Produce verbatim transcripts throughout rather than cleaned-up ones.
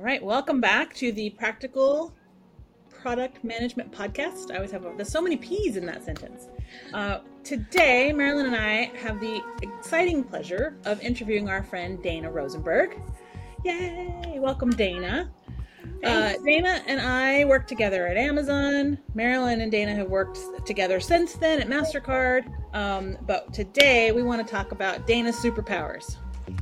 right, welcome back to the Practical Product Management Podcast. I always have, a, there's so many P's in that sentence. Uh, today, Marilyn and I have the exciting pleasure of interviewing our friend Dana Rosenberg. Yay! Welcome, Dana. Uh, Dana and I worked together at Amazon. Marilyn and Dana have worked together since then at MasterCard. Um, but today we want to talk about Dana's superpowers.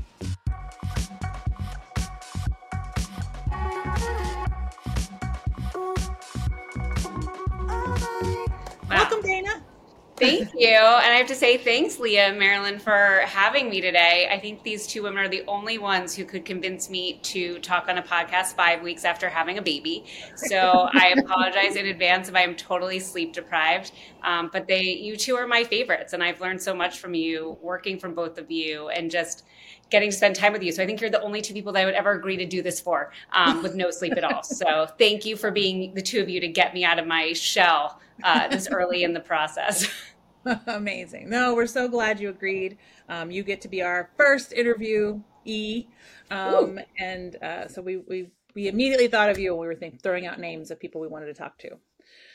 Welcome, Dana. Thank you. And I have to say thanks, Leah and Marilyn, for having me today. I think these two women are the only ones who could convince me to talk on a podcast five weeks after having a baby. So I apologize in advance if I am totally sleep deprived. Um, but they, you two are my favorites. And I've learned so much from you, working from both of you, and just getting to spend time with you. So I think you're the only two people that I would ever agree to do this for um, with no sleep at all. So thank you for being the two of you to get me out of my shell uh, this early in the process. Amazing. No, we're so glad you agreed. Um, you get to be our first interviewee. Um, and uh, so we, we, we immediately thought of you when we were think, throwing out names of people we wanted to talk to.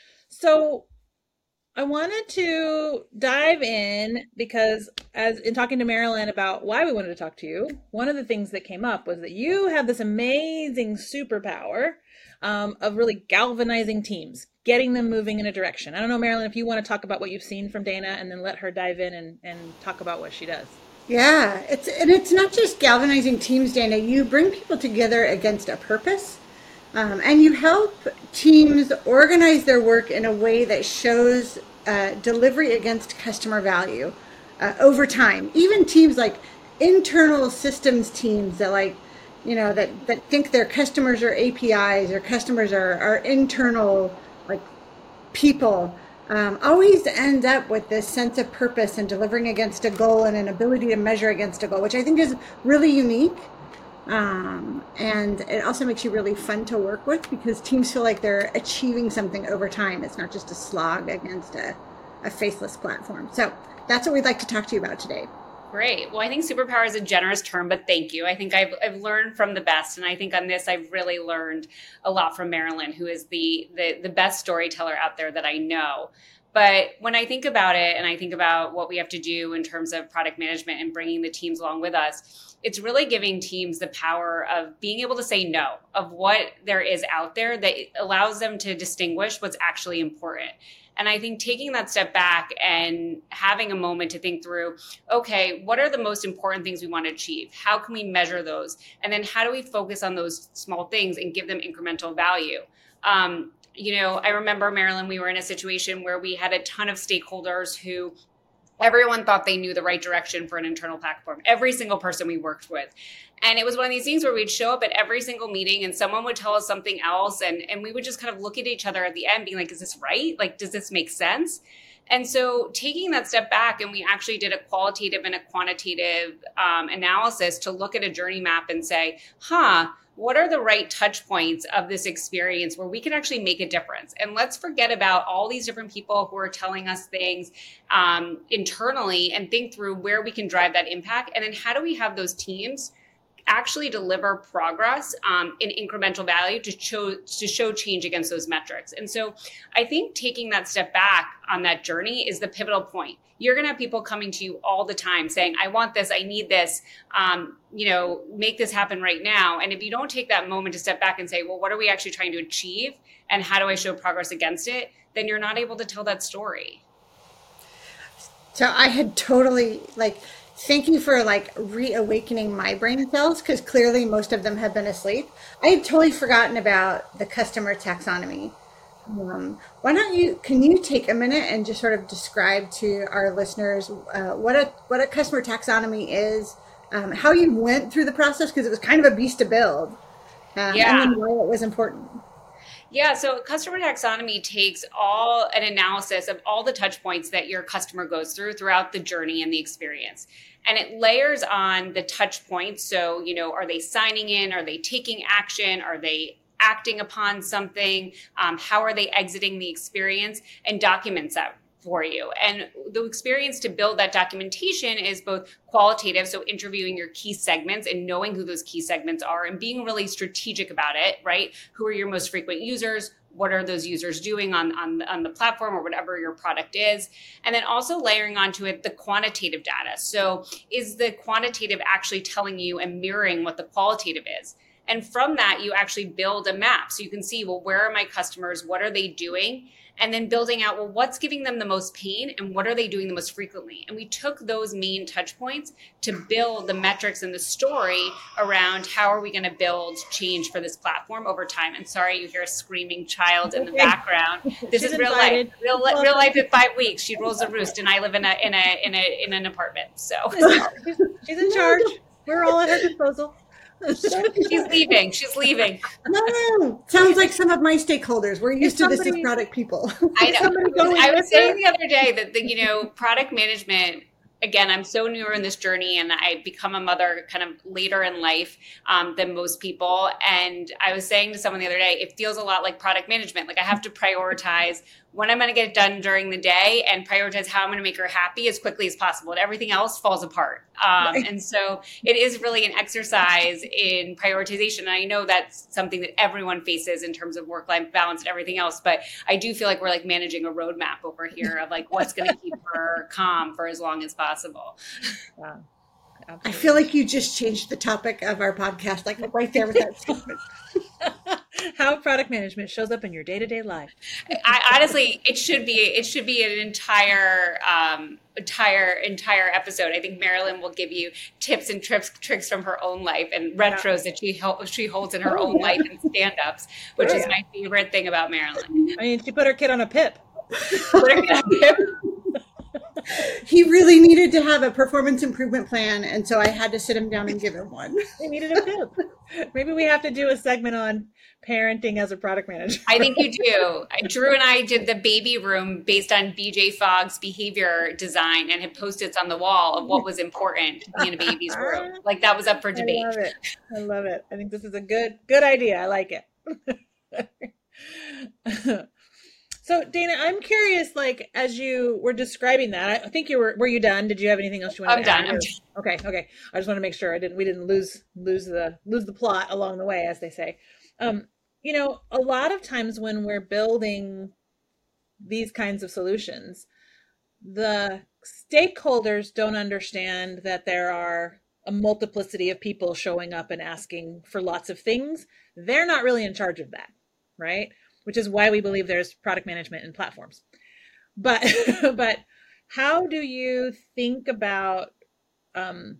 So I wanted to dive in because as in talking to Marilyn about why we wanted to talk to you, one of the things that came up was that you have this amazing superpower um, of really galvanizing teams, getting them moving in a direction. I don't know, Marilyn, if you want to talk about what you've seen from Dana and then let her dive in and, and talk about what she does. Yeah, it's and it's not just galvanizing teams, Dana. You bring people together against a purpose. Um, and you help teams organize their work in a way that shows uh, delivery against customer value uh, over time. Even teams like internal systems teams that like, you know, that, that think their customers are A P Is or customers are, are internal like people um, always end up with this sense of purpose and delivering against a goal and an ability to measure against a goal, which I think is really unique. Um, and it also makes you really fun to work with because teams feel like they're achieving something over time. It's not just a slog against a, a faceless platform. So that's what we'd like to talk to you about today. Great. Well, I think superpower is a generous term, but thank you. I think I've, I've learned from the best. And I think on this, I've really learned a lot from Marilyn, who is the, the, the best storyteller out there that I know. But when I think about it and I think about what we have to do in terms of product management and bringing the teams along with us, it's really giving teams the power of being able to say no, of what there is out there that allows them to distinguish what's actually important. And I think taking that step back and having a moment to think through, okay, what are the most important things we want to achieve? How can we measure those? And then how do we focus on those small things and give them incremental value? Um, you know, I remember, Marilyn, we were in a situation where we had a ton of stakeholders who everyone thought they knew the right direction for an internal platform, every single person we worked with. And it was one of these things where we'd show up at every single meeting and someone would tell us something else. And, and we would just kind of look at each other at the end being like, is this right? Like, does this make sense? And so taking that step back, and we actually did a qualitative and a quantitative um, analysis to look at a journey map and say, huh, what are the right touch points of this experience where we can actually make a difference? And let's forget about all these different people who are telling us things um, internally and think through where we can drive that impact. And then how do we have those teams actually deliver progress um, in incremental value to show to show change against those metrics. And so I think taking that step back on that journey is the pivotal point. You're going to have people coming to you all the time saying, I want this, I need this, um, you know, make this happen right now. And if you don't take that moment to step back and say, well, what are we actually trying to achieve? And how do I show progress against it? Then you're not able to tell that story. So I had totally like, thank you for like reawakening my brain cells because clearly most of them have been asleep. I had totally forgotten about the customer taxonomy. Um, why don't you, can you take a minute and just sort of describe to our listeners uh, what a what a customer taxonomy is, um, how you went through the process, because it was kind of a beast to build, um, yeah. and then why it was important. Yeah, so customer taxonomy takes all an analysis of all the touch points that your customer goes through throughout the journey and the experience. And it layers on the touch points. So, you know, are they signing in? Are they taking action? Are they acting upon something? Um, how are they exiting the experience? And documents that for you. And the experience to build that documentation is both qualitative, so interviewing your key segments and knowing who those key segments are and being really strategic about it, right? Who are your most frequent users? What are those users doing on, on, on the platform or whatever your product is? And then also layering onto it the quantitative data. So is the quantitative actually telling you and mirroring what the qualitative is? And from that, you actually build a map. So you can see, well, where are my customers? What are they doing? And then building out, well, what's giving them the most pain and what are they doing the most frequently? And we took those main touch points to build the metrics and the story around how are we going to build change for this platform over time. And sorry, you hear a screaming child in the background. This She's is real invited. life. Real, li- real life at five weeks. She rolls a roost and I live in a in a in a in an apartment. So She's, she's in charge. We're all at her disposal. she's leaving. She's leaving. No, sounds like some of my stakeholders. We're used to this as somebody- product people. I know. somebody going I with was saying her? the other day that the, you know, product management, again, I'm so newer in this journey and I become a mother kind of later in life um, than most people. And I was saying to someone the other day, it feels a lot like product management. Like I have to prioritize when I'm going to get it done during the day and prioritize how I'm going to make her happy as quickly as possible. And everything else falls apart. Um, Right. And so it is really an exercise in prioritization. And I know that's something that everyone faces in terms of work-life balance and everything else. But I do feel like we're like managing a roadmap over here of like what's going to keep her calm for as long as possible. Wow. I feel like you just changed the topic of our podcast, like right there with that statement. How product management shows up in your day-to-day life. I honestly, it should be it should be an entire um, entire entire episode. I think Marilyn will give you tips and trips tricks from her own life and retros that she hel- she holds in her Oh, own yeah. life and stand-ups, which Oh, is yeah. my favorite thing about Marilyn. I mean, she put her kid on a pip. He really needed to have a performance improvement plan, and so I had to sit him down and give him one. They needed a pip. Maybe we have to do a segment on parenting as a product manager. I think you do. Drew and I did the baby room based on B J Fogg's behavior design and had post-its on the wall of what was important to be in a baby's room. Like that was up for debate. I love it. I love it. I think this is a good good idea. I like it. So Dana, I'm curious, like as you were describing that, I think you were were you done? Did you have anything else you wanted I'm to add? done. I'm Or- done. Okay, okay. I just want to make sure I didn't we didn't lose lose the lose the plot along the way, as they say. Um, you know, a lot of times when we're building these kinds of solutions, the stakeholders don't understand that there are a multiplicity of people showing up and asking for lots of things. They're not really in charge of that, right? Which is why we believe there's product management in platforms. But but how do you think about um,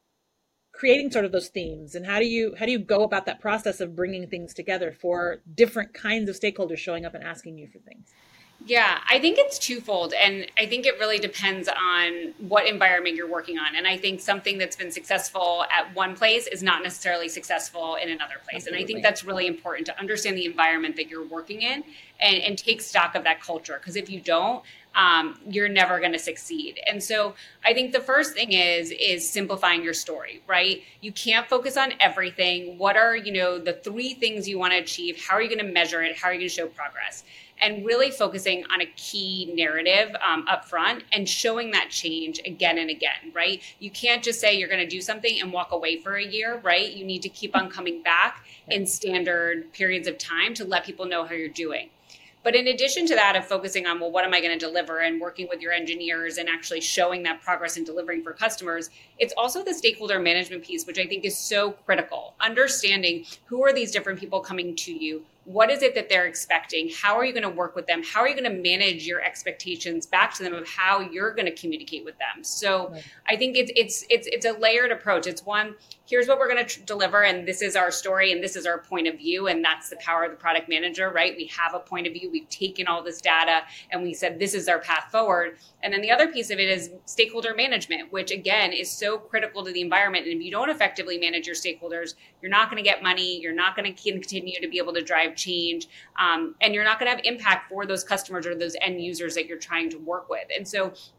creating sort of those themes, and how do you how do you go about that process of bringing things together for different kinds of stakeholders showing up and asking you for things? Yeah, I think it's twofold. And I think it really depends on what environment you're working on. And I think something that's been successful at one place is not necessarily successful in another place. And I Absolutely. think that's really important to understand the environment that you're working in and, and take stock of that culture. Because if you don't, um, you're never going to succeed. And so I think the first thing is, is simplifying your story, right? You can't focus on everything. What are, you know, the three things you want to achieve? How are you going to measure it? How are you going to show progress? And really focusing on a key narrative um, up front and showing that change again and again, right? You can't just say you're going to do something and walk away for a year, right? You need to keep on coming back in standard periods of time to let people know how you're doing. But in addition to that, of focusing on, well, what am I going to deliver and working with your engineers and actually showing that progress and delivering for customers, it's also the stakeholder management piece, which I think is so critical. Understanding who are these different people coming to you? What is it that they're expecting? How are you going to work with them? How are you going to manage your expectations back to them of how you're going to communicate with them? So Right. I think it's it's it's it's a layered approach. It's one, here's what we're going to tr- deliver, and this is our story, and this is our point of view, and that's the power of the product manager, right? We have a point of view. We've taken all this data, and we said this is our path forward. And then the other piece of it is stakeholder management, which again is so critical to the environment. And if you don't effectively manage your stakeholders, you're not going to get money. You're not going to continue to be able to drive change, um, and you're not going to have impact for those customers or those end users that you're trying to work with. And so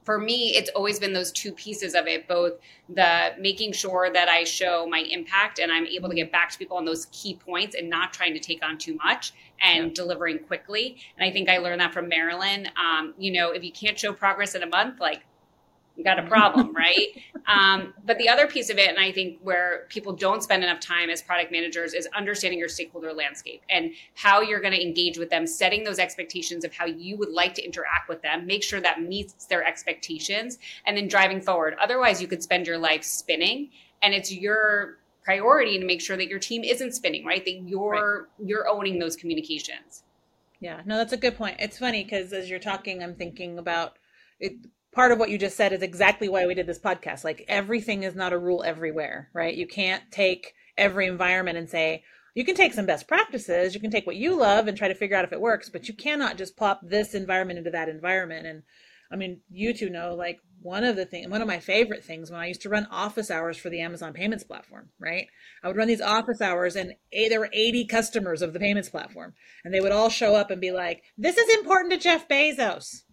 for me, it's always been those two pieces of it, both the making sure that I show my impact and I'm able to get back to people on those key points and not trying to take on too much and yeah. delivering quickly. And I think I learned that from Marilyn. Um, you know, if you can't show progress in a month, like, you got a problem, right? Um, but the other piece of it, and I think where people don't spend enough time as product managers, is understanding your stakeholder landscape and how you're going to engage with them, setting those expectations of how you would like to interact with them, make sure that meets their expectations, and then driving forward. Otherwise, you could spend your life spinning, and it's your priority to make sure that your team isn't spinning, right? That you're right. you're owning those communications. Yeah, no, that's a good point. It's funny because as you're talking, I'm thinking about it. Part of what you just said is exactly why we did this podcast. Like, everything is not a rule everywhere, right? You can't take every environment and say, you can take some best practices, you can take what you love and try to figure out if it works, but you cannot just plop this environment into that environment. And I mean, you two know, like, one of the things, one of my favorite things when I used to run office hours for the Amazon payments platform, right? I would run these office hours and a, there were eighty customers of the payments platform, and they would all show up and be like, this is important to Jeff Bezos.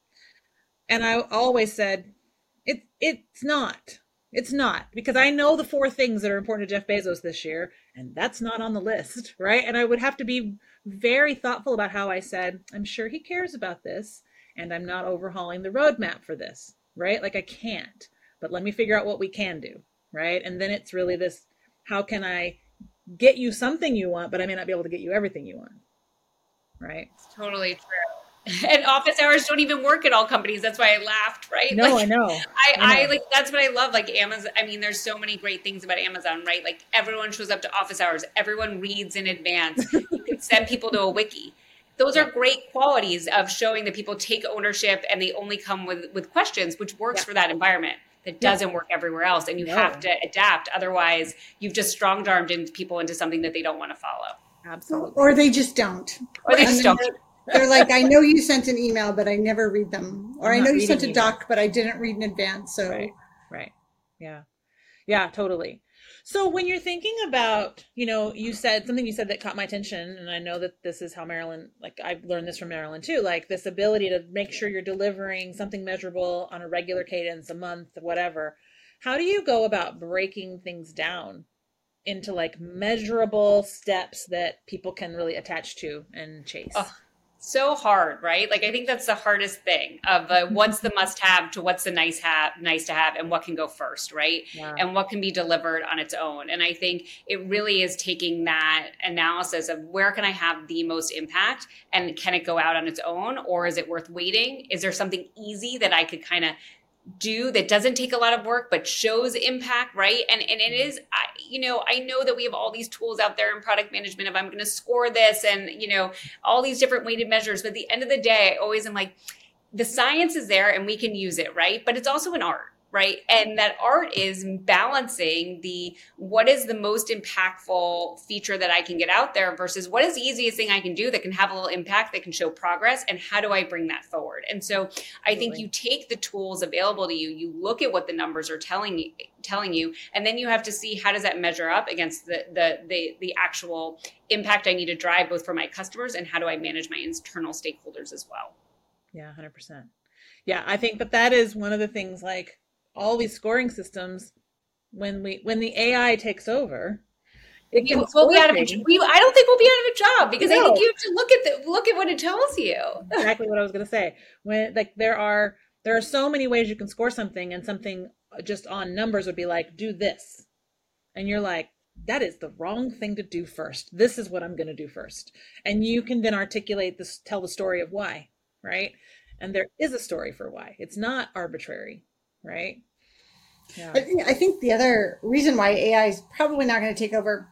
And I always said, it, it's not. It's not. Because I know the four things that are important to Jeff Bezos this year, and that's not on the list, right? And I would have to be very thoughtful about how I said, I'm sure he cares about this, and I'm not overhauling the roadmap for this, right? Like, I can't. But let me figure out what we can do, right? And then it's really this, how can I get you something you want, but I may not be able to get you everything you want, right? It's totally true. And office hours don't even work at all companies. That's why I laughed, right? No, like, I know. I, I, know. I like, that's what I love. Like Amazon, I mean, there's so many great things about Amazon, right? Like, everyone shows up to office hours. Everyone reads in advance. You can send people to a wiki. Those yeah. are great qualities of showing that people take ownership and they only come with, with questions, which works yeah. for that environment. That doesn't yeah. work everywhere else. And you no. have to adapt. Otherwise, you've just strong-armed in people into something that they don't want to follow. Absolutely. Or they just don't. Or they just don't. They're like, I know you sent an email, but I never read them. Or I'm I know you sent a emails. doc, but I didn't read in advance. So, right, right. Yeah. Yeah, totally. So when you're thinking about, you know, you said something you said that caught my attention, and I know that this is how Marilyn, like, I've learned this from Marilyn too, like this ability to make sure you're delivering something measurable on a regular cadence, a month, whatever. How do you go about breaking things down into like measurable steps that people can really attach to and chase? Oh. So hard, right? Like, I think that's the hardest thing of uh, what's the must have to what's the nice have, nice to have, and what can go first, right? Yeah. And what can be delivered on its own. And I think it really is taking that analysis of where can I have the most impact, and can it go out on its own, or is it worth waiting? Is there something easy that I could kind of do that doesn't take a lot of work but shows impact, right? And and it is, I, you know, I know that we have all these tools out there in product management of I'm going to score this and, you know, all these different weighted measures. But at the end of the day, I always am like, the science is there and we can use it, right? But it's also an art, right? And that art is balancing the, what is the most impactful feature that I can get out there versus what is the easiest thing I can do that can have a little impact, that can show progress, and how do I bring that forward? And so I think you take the tools available to you, you look at what the numbers are telling you, telling you, and then you have to see how does that measure up against the, the, the, the actual impact I need to drive both for my customers, and how do I manage my internal stakeholders as well? Yeah, one hundred percent. Yeah, I think that that is one of the things, like, all these scoring systems, when we when the A I takes over, it can we'll be out of a, we, I don't think we'll be out of a job because no. I think you have to look at the look at what it tells you. Exactly what I was going to say. When like there are there are so many ways you can score something, and something just on numbers would be like, do this, and you're like, that is the wrong thing to do first. This is what I'm going to do first, and you can then articulate this, tell the story of why, right? And there is a story for why. It's not arbitrary. Right. Yeah. I think, I think the other reason why A I is probably not going to take over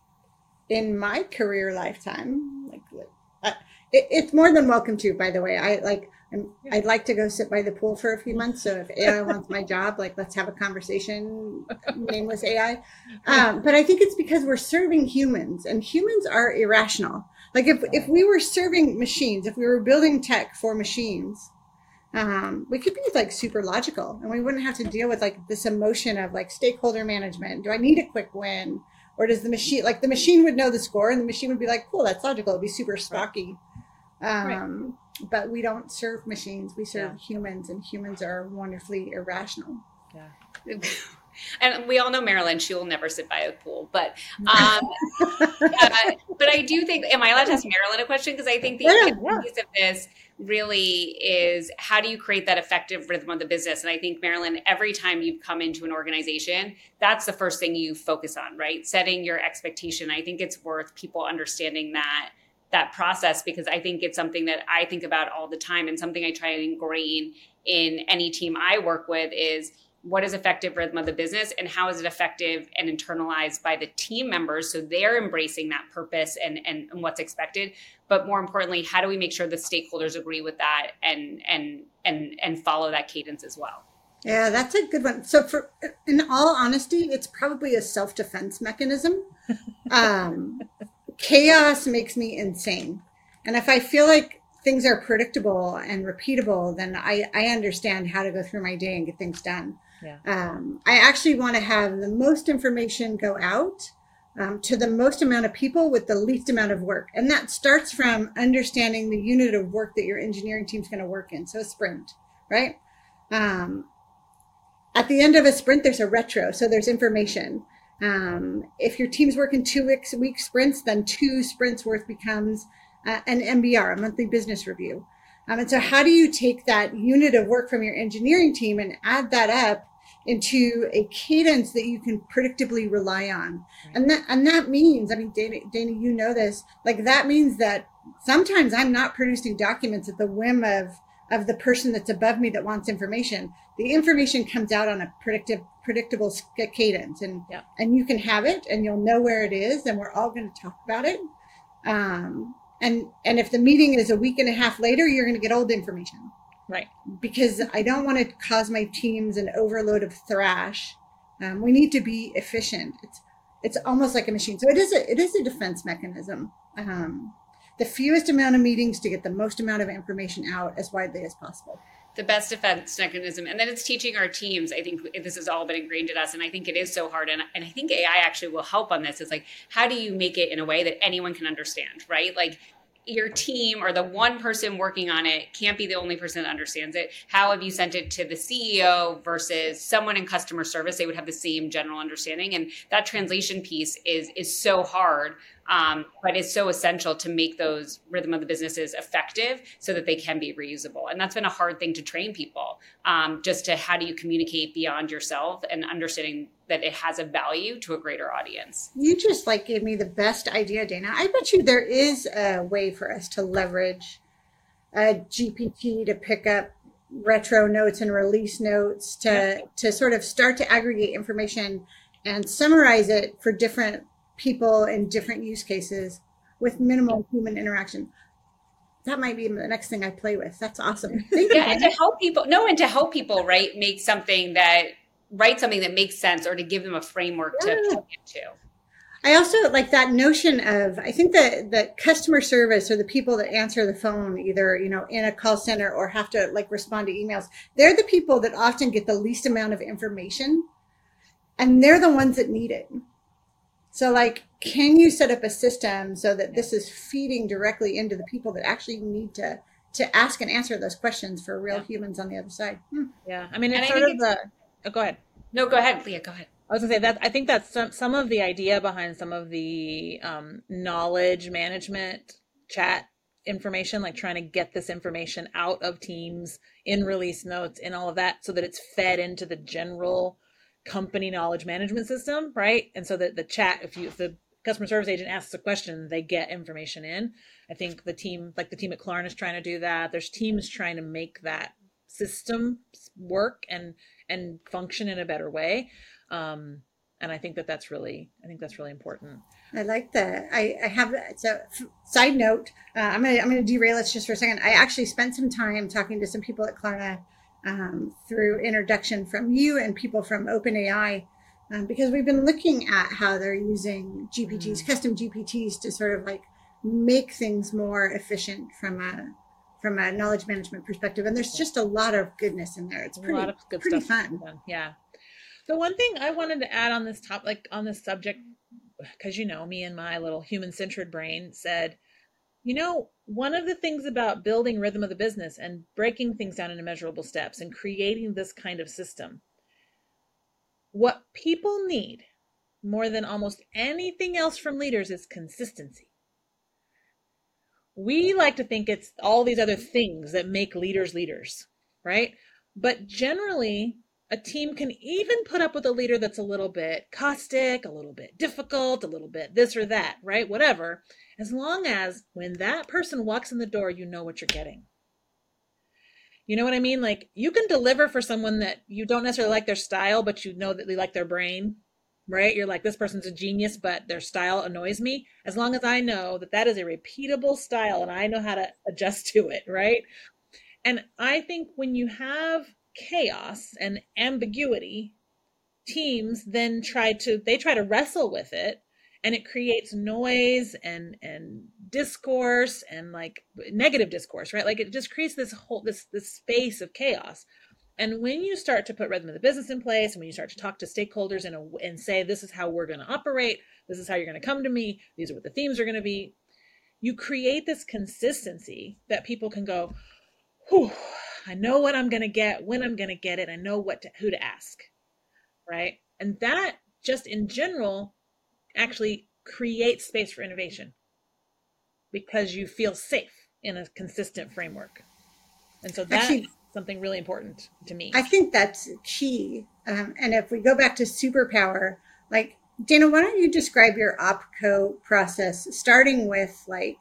in my career lifetime, like, uh, it, it's more than welcome to, by the way. I like, I'm, I'd like to go sit by the pool for a few months. So if A I wants my job, like, let's have a conversation, nameless A I. Um, but I think it's because we're serving humans, and humans are irrational. Like, if, if we were serving machines, if we were building tech for machines, Um, we could be like super logical, and we wouldn't have to deal with like this emotion of like stakeholder management. Do I need a quick win? Or does the machine, like the machine would know the score, and the machine would be like, cool, that's logical. It'd be super stocky. Um, right. but we don't serve machines. We serve Yeah. humans, and humans are wonderfully irrational. Yeah. And we all know Marilyn, she will never sit by a pool. But um, uh, but I do think, am I allowed to ask Marilyn a question? Because I think the Yeah, yeah. piece of this really is, how do you create that effective rhythm of the business? And I think, Marilyn, every time you come into an organization, that's the first thing you focus on, right? Setting your expectation. I think it's worth people understanding that that process, because I think it's something that I think about all the time, and something I try to ingrain in any team I work with is, what is effective rhythm of the business, and how is it effective and internalized by the team members so they're embracing that purpose and, and, and what's expected. But more importantly, how do we make sure the stakeholders agree with that and and and and follow that cadence as well? Yeah, that's a good one. So, for in all honesty, it's probably a self-defense mechanism. Um, chaos makes me insane, and if I feel like things are predictable and repeatable, then I, I understand how to go through my day and get things done. Yeah. Um, I actually want to have the most information go out um, to the most amount of people with the least amount of work. And that starts from understanding the unit of work that your engineering team's going to work in. So a sprint, right? Um, at the end of a sprint, there's a retro. So there's information. Um, if your team's working two weeks, week sprints, then two sprints worth becomes uh, an M B R, a monthly business review. Um, and so how do you take that unit of work from your engineering team and add that up into a cadence that you can predictably rely on? And that, and that means, I mean, Dana, Dana, you know this, like that means that sometimes I'm not producing documents at the whim of, of the person that's above me that wants information. The information comes out on a predictive, predictable cadence, and, yeah. and you can have it and you'll know where it is, and we're all going to talk about it. Um, and, and if the meeting is a week and a half later, you're going to get old information. Right. Because I don't want to cause my teams an overload of thrash. Um, we need to be efficient. It's it's almost like a machine. So it is a it is a defense mechanism. Um, the fewest amount of meetings to get the most amount of information out as widely as possible. The best defense mechanism. And then it's teaching our teams. I think this has all been ingrained in us. And I think it is so hard. And, and I think A I actually will help on this. It's like, how do you make it in a way that anyone can understand, right? Like, your team or the one person working on it can't be the only person that understands it. How have you sent it to the C E O versus someone in customer service? They would have the same general understanding. And that translation piece is, is so hard, um, but it's so essential to make those rhythm of the businesses effective so that they can be reusable. And that's been a hard thing to train people, um, just to how do you communicate beyond yourself and understanding that it has a value to a greater audience. You just like gave me the best idea, Dana. I bet you there is a way for us to leverage a G P T to pick up retro notes and release notes to, yeah. to sort of start to aggregate information and summarize it for different people in different use cases with minimal human interaction. That might be the next thing I play with. That's awesome. Thank yeah, you, and to help people, no, and to help people, right, make something that write something that makes sense, or to give them a framework yeah. to plug into. I also like that notion of, I think that that customer service, or the people that answer the phone, either, you know, in a call center or have to like respond to emails, they're the people that often get the least amount of information, and they're the ones that need it. So like, can you set up a system so that this is feeding directly into the people that actually need to, to ask and answer those questions for real yeah. humans on the other side? Hmm. Yeah. I mean, it's and sort of the, oh, go ahead. No, go ahead, Leah, go ahead. I was gonna say that I think that's some, some of the idea behind some of the um, knowledge management chat information, like trying to get this information out of teams in release notes and all of that, so that it's fed into the general company knowledge management system, right? And so that the chat, if you if the customer service agent asks a question, they get information in. I think the team, like the team at Klarna, is trying to do that. There's teams trying to make that system work and and function in a better way. Um, and I think that that's really, I think that's really important. I like that. I, I have, so side note, uh, I'm going to, I'm going to derail us just for a second. I actually spent some time talking to some people at Klarna, um, through introduction from you and people from OpenAI, um, because we've been looking at how they're using G P Ts, mm. custom G P Ts, to sort of like make things more efficient from a, from a knowledge management perspective. And there's just a lot of goodness in there. It's pretty, a lot of good pretty stuff fun. Yeah. The one thing I wanted to add on this topic, like on this subject, because you know me and my little human-centered brain said, You know, one of the things about building rhythm of the business and breaking things down into measurable steps and creating this kind of system, what people need more than almost anything else from leaders is consistency. We like to think it's all these other things that make leaders leaders, right? But generally, a team can even put up with a leader that's a little bit caustic, a little bit difficult, a little bit this or that, right? Whatever. As long as when that person walks in the door, you know what you're getting. You know what I mean? Like, you can deliver for someone that you don't necessarily like their style, but you know that they like their brain, right? You're like, this person's a genius, but their style annoys me. As long as I know that that is a repeatable style and I know how to adjust to it, right? And I think when you have chaos and ambiguity, teams then try to, they try to wrestle with it, and it creates noise and, and discourse and like negative discourse, right? Like, it just creates this whole, this, this space of chaos. And when you start to put rhythm of the business in place, and when you start to talk to stakeholders and, and say, this is how we're going to operate, this is how you're going to come to me, these are what the themes are going to be, you create this consistency that people can go, whew, I know what I'm going to get, when I'm going to get it. I know what to, who to ask, right? And that just in general actually creates space for innovation because you feel safe in a consistent framework. And so that's Actually, something really important to me. I think that's key. Um, and if we go back to superpower, like, Dana, why don't you describe your OPCO process, starting with like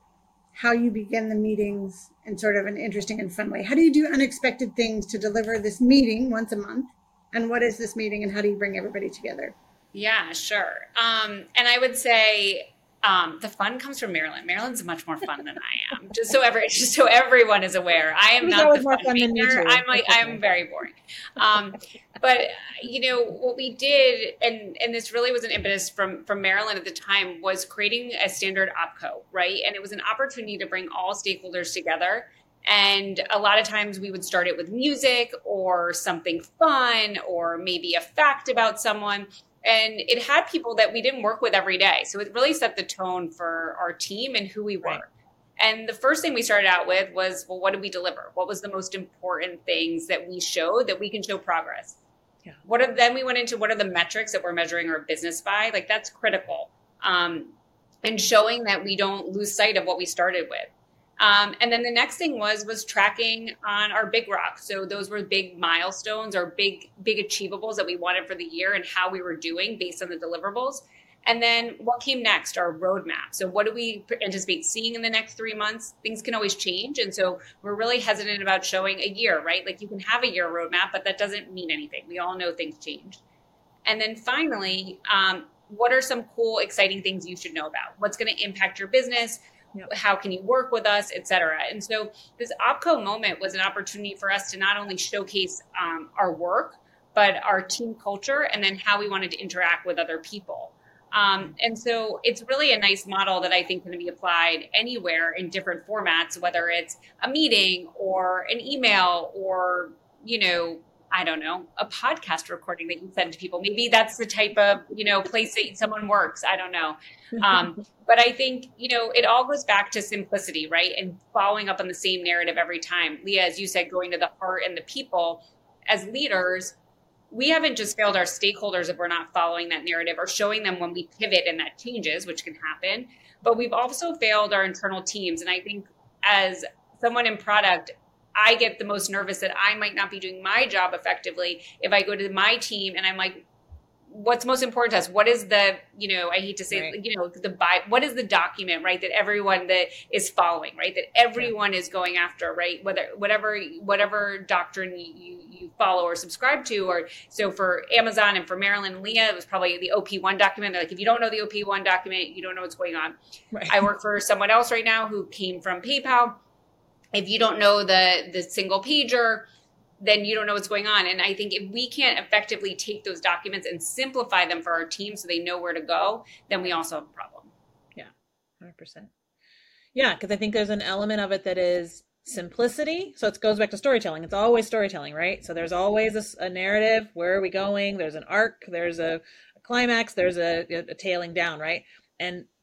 how you begin the meetings in sort of an interesting and fun way? How do you do unexpected things to deliver this meeting once a month? And what is this meeting and how do you bring everybody together? Yeah, sure. Um, and I would say um, the fun comes from Marilyn. Marilyn's much more fun than I am. Just so every, just so everyone is aware, I am not the fun maker. I'm like, I'm very boring. Um, but you know what we did, and and this really was an impetus from from Marilyn at the time, was creating a standard OPCO, right? And it was an opportunity to bring all stakeholders together. And a lot of times we would start it with music or something fun, or maybe a fact about someone. And it had people that we didn't work with every day. So it really set the tone for our team and who we were. Right. And the first thing we started out with was, well, what did we deliver? What was the most important things that we showed that we can show progress? Yeah. What are, then we went into what are the metrics that we're measuring our business by? Like, that's critical. Um, and showing that we don't lose sight of what we started with. Um, and then the next thing was was tracking on our big rocks. So those were big milestones or big, big achievables that we wanted for the year and how we were doing based on the deliverables. And then what came next, our roadmap. So what do we anticipate seeing in the next three months? Things can always change. And so we're really hesitant about showing a year, right? Like, you can have a year roadmap, but that doesn't mean anything. We all know things change. And then finally, um, what are some cool, exciting things you should know about? What's going to impact your business? Yep. How can you work with us, et cetera? And so this OPCO moment was an opportunity for us to not only showcase um, our work, but our team culture, and then how we wanted to interact with other people. Um, and so it's really a nice model that I think can be applied anywhere in different formats, whether it's a meeting or an email or, you know, I don't know, a podcast recording that you send to people. Maybe that's the type of, you know, place that someone works. I don't know. Um, but I think, you know, it all goes back to simplicity, right? And following up on the same narrative every time. Leah, as you said, going to the heart and the people. As leaders, we haven't just failed our stakeholders if we're not following that narrative or showing them when we pivot and that changes, which can happen. But we've also failed our internal teams. And I think as someone in product, I get the most nervous that I might not be doing my job effectively if I go to my team and I'm like, what's most important to us? What is the, you know, I hate to say, right. you know, the buy, what is the document, right? That everyone that is following, right? That everyone yeah. is going after, right? Whether, whatever, whatever doctrine you, you, you follow or subscribe to, or so for Amazon and for Marilyn and Leah, it was probably the O P one document. They're like, if you don't know the O P one document, you don't know what's going on. Right. I work for someone else right now who came from PayPal. If you don't know the, the single pager, then you don't know what's going on. And I think if we can't effectively take those documents and simplify them for our team so they know where to go, then we also have a problem. Yeah, one hundred percent. Yeah, because I think there's an element of it that is simplicity. So it goes back to storytelling. It's always storytelling, right? So there's always a, a narrative. Where are we going? There's an arc. There's a, a climax. There's a, a, a tailing down, right? And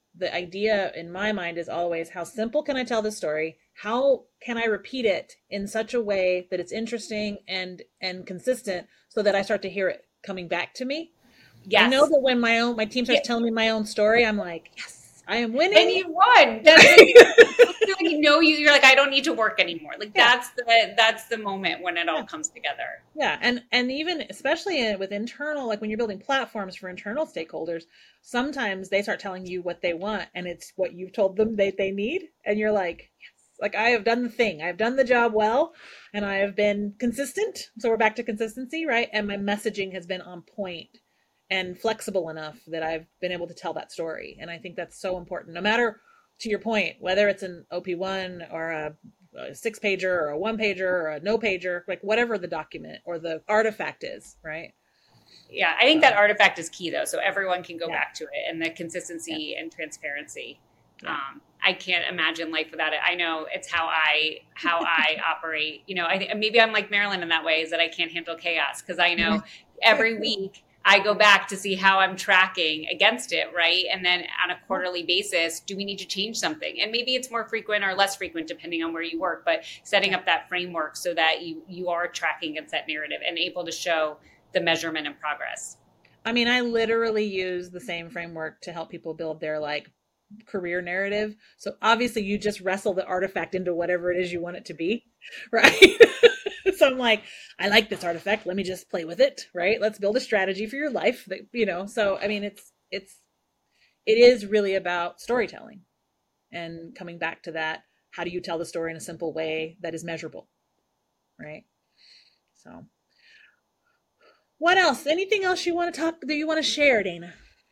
the idea in my mind is always, how simple can I tell this story? How can I repeat it in such a way that it's interesting and and consistent, so that I start to hear it coming back to me? Yes. I know that when my own my team starts yeah. telling me my own story, I'm like, yes, I am winning. And you won. That's like, you know, you, you're like, I don't need to work anymore. Like yeah. that's the that's the moment when it all yeah. comes together. Yeah, and and even especially with internal, like when you're building platforms for internal stakeholders, sometimes they start telling you what they want, and it's what you've told them they they need, and you're like, yes, like I have done the thing, I've done the job well, and I have been consistent. So we're back to consistency, right? And my messaging has been on point and flexible enough that I've been able to tell that story. And I think that's so important, no matter, to your point, whether it's an O P one or a, a six pager or a one pager or a no pager, like whatever the document or the artifact is, right? Yeah, I think so, that artifact is key though. So everyone can go yeah. back to it, and the consistency yeah. and transparency. Yeah. Um, I can't imagine life without it. I know it's how I, how I operate. You know, I maybe I'm like Marilyn in that way, is that I can't handle chaos, because I know every week I go back to see how I'm tracking against it, right? And then on a quarterly basis, do we need to change something? And maybe it's more frequent or less frequent depending on where you work, but setting up that framework so that you you are tracking against that narrative and able to show the measurement and progress. I mean, I literally use the same framework to help people build their like career narrative. So obviously you just wrestle the artifact into whatever it is you want it to be, right? So I'm like, I like this artifact. Let me just play with it, right? Let's build a strategy for your life that, you know, so, I mean, it's, it's, it is really about storytelling and coming back to that. How do you tell the story in a simple way that is measurable, right? So what else? Anything else you want to talk, that you want to share, Dana?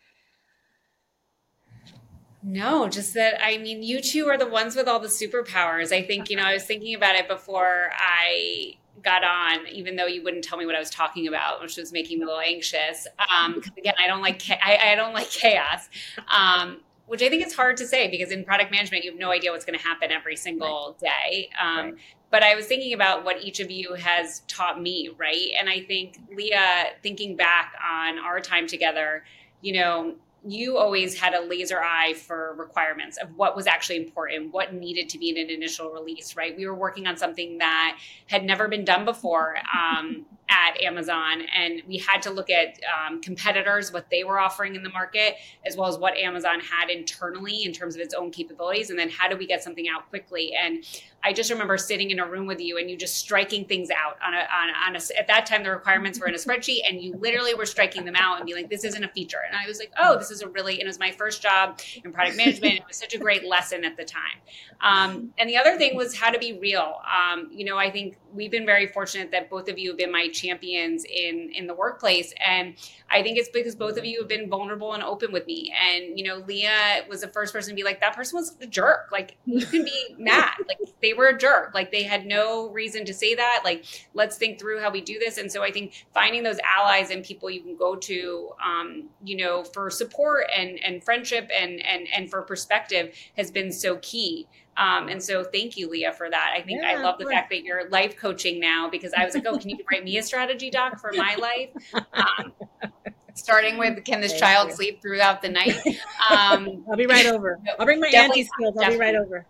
No, just that, I mean, you two are the ones with all the superpowers. I think, you know, I was thinking about it before I got on, even though you wouldn't tell me what I was talking about, which was making me a little anxious. Um, again, I don't like, I, I don't like chaos, um, which I think it's hard to say, because in product management, you have no idea what's going to happen every single day. Um, right. But I was thinking about what each of you has taught me, right? And I think, Leah, thinking back on our time together, you know, you always had a laser eye for requirements of what was actually important, what needed to be in an initial release, right? We were working on something that had never been done before um, at Amazon, and we had to look at um, competitors, what they were offering in the market, as well as what Amazon had internally in terms of its own capabilities, and then how do we get something out quickly? And I just remember sitting in a room with you and you just striking things out on a, on, a, on a, at that time, the requirements were in a spreadsheet, and you literally were striking them out and be like, this isn't a feature. And I was like, oh, this is a really, and it was my first job in product management. It was such a great lesson at the time. Um, and the other thing was how to be real. Um, you know, I think we've been very fortunate that both of you have been my champions in, in the workplace. And I think it's because both of you have been vulnerable and open with me. And, you know, Leah was the first person to be like, that person was a jerk. Like, you can be mad. Like, they were a jerk. Like, they had no reason to say that. Like, let's think through how we do this. And so I think finding those allies and people you can go to, um, you know, for support and, and friendship and, and, and for perspective has been so key. Um, and so thank you, Leah, for that. I think yeah, I love the fact that you're life coaching now, because I was like, oh, can you write me a strategy doc for my life? Um, starting with, can this Thank child you. sleep throughout the night? Um, I'll be right over. I'll bring my definitely- auntie skills. I'll be right over.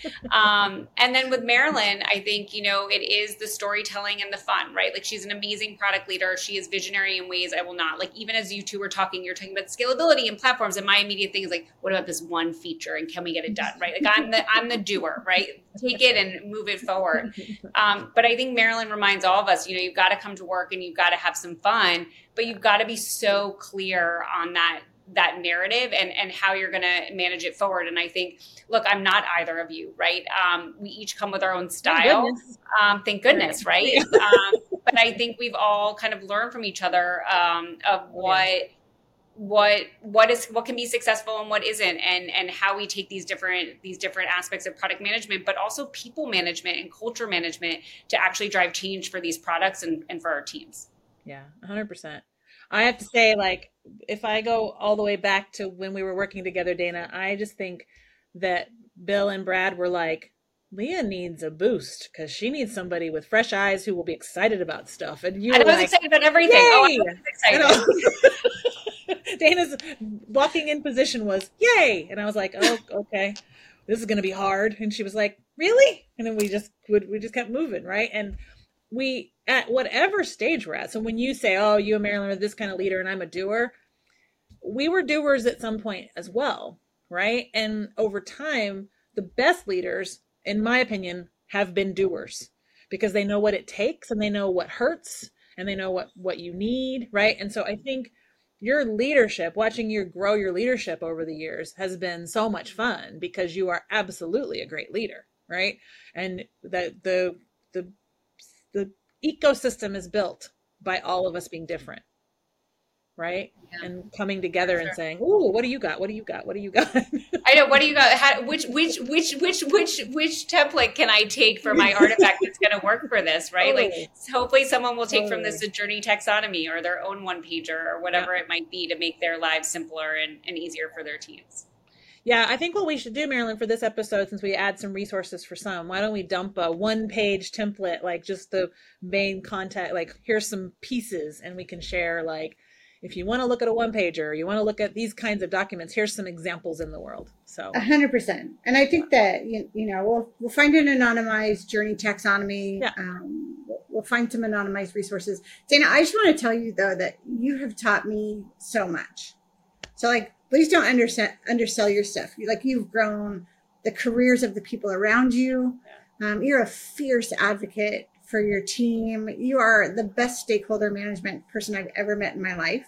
um, and then with Marilyn, I think, you know, it is the storytelling and the fun, right? Like, she's an amazing product leader. She is visionary in ways I will not. Like, even as you two were talking, you're talking about scalability and platforms, and my immediate thing is like, what about this one feature, and can we get it done, right? Like, I'm the I'm the doer, right? Take it and move it forward. Um, but I think Marilyn reminds all of us, you know, you've got to come to work and you've got to have some fun, but you've got to be so clear on that that narrative and, and how you're going to manage it forward. And I think, look, I'm not either of you, right? Um, we each come with our own style. Thank goodness, um, thank goodness right? um, but I think we've all kind of learned from each other um, of what, yeah. what, what is, what can be successful and what isn't, and, and how we take these different, these different aspects of product management, but also people management and culture management to actually drive change for these products and, and for our teams. Yeah, one hundred percent. I have to say, like, if I go all the way back to when we were working together, Dana, I just think that Bill and Brad were like, Leah needs a boost because she needs somebody with fresh eyes who will be excited about stuff. And you and were I was like, excited about everything. Yay! Oh, I was excited. Dana's walking in position was yay. And I was like, oh, okay, this is going to be hard. And she was like, really? And then we just would, we just kept moving. Right. And we, at whatever stage we're at. So when you say, oh, you and Marilyn are this kind of leader and I'm a doer, we were doers at some point as well. Right. And over time, the best leaders, in my opinion, have been doers because they know what it takes and they know what hurts and they know what, what you need. Right. And so I think your leadership, watching you grow your leadership over the years has been so much fun because you are absolutely a great leader. Right. And the, the, the, the ecosystem is built by all of us being different. Right. Yeah. And coming together sure. and saying, "Ooh, what do you got? What do you got? What do you got?" I know. What do you got? How, which, which, which, which, which, which template can I take for my artifact that's going to work for this? Right. Totally. Like hopefully someone will take totally. from this a journey taxonomy or their own one pager or whatever yeah. it might be to make their lives simpler and, and easier for their teams. Yeah, I think what we should do, Marilyn, for this episode, since we add some resources for some, why don't we dump a one-page template, like just the main content, like here's some pieces, and we can share, like, if you want to look at a one-pager, you want to look at these kinds of documents, here's some examples in the world. So a hundred percent. And I think that, you, you know, we'll, we'll find an anonymized journey taxonomy. Yeah. Um, we'll, we'll find some anonymized resources. Dana, I just want to tell you though, that you have taught me so much. So like, please don't undersell, undersell your stuff. You like, you've grown the careers of the people around you. Um, you're a fierce advocate for your team. You are the best stakeholder management person I've ever met in my life.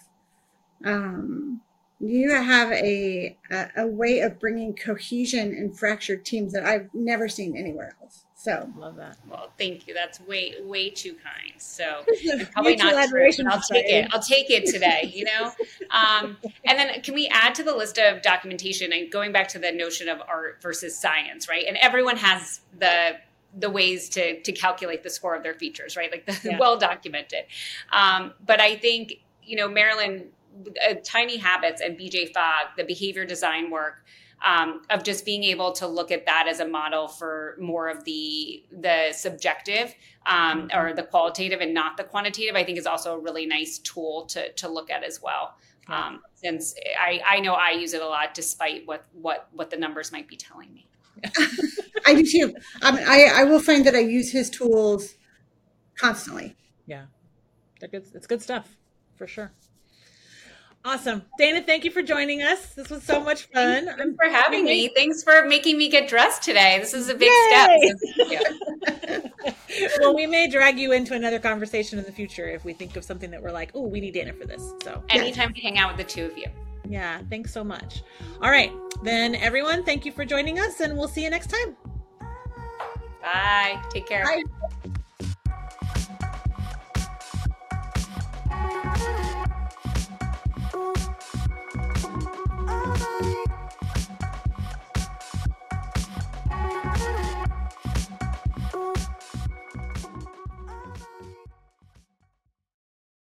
Um, you have a, a a way of bringing cohesion in fractured teams that I've never seen anywhere else. So love that. Well, thank you. That's way way too kind. So probably not true, but I'll take it. I'll take it today. You know. Um, and then can we add to the list of documentation and going back to the notion of art versus science, right? And everyone has the the ways to to calculate the score of their features, right? Like the yeah. well documented. Um, but I think you know Marilyn. Uh, Tiny Habits and B J Fogg, the behavior design work um, of just being able to look at that as a model for more of the the subjective um, or the qualitative and not the quantitative, I think is also a really nice tool to to look at as well. Um, since I, I know I use it a lot, despite what what what the numbers might be telling me. I do too. I mean, I I will find that I use his tools constantly. Yeah, they're good. It's good stuff for sure. Awesome. Dana, thank you for joining us. This was so much fun. Thanks for having me. Thanks for making me get dressed today. This is a big Yay! step. Well, we may drag you into another conversation in the future if we think of something that we're like, oh, we need Dana for this. So anytime to hang out with the two of you. Yeah, thanks so much. All right. Then everyone, thank you for joining us and we'll see you next time. Bye. Take care. Bye.